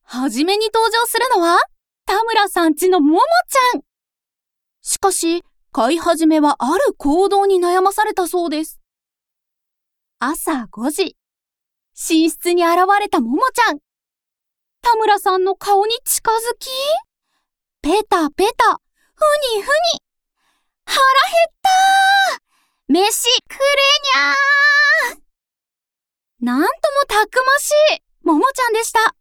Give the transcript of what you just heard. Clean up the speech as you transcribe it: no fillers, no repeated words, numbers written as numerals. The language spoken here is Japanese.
はじめに登場するのは、田村さんちのももちゃん。しかし、飼い始めはある行動に悩まされたそうです。朝5時、寝室に現れたももちゃん。田村さんの顔に近づき、ペタペタ、ふにふに。腹減ったー！飯くれにゃー！なんともたくましいももちゃんでした。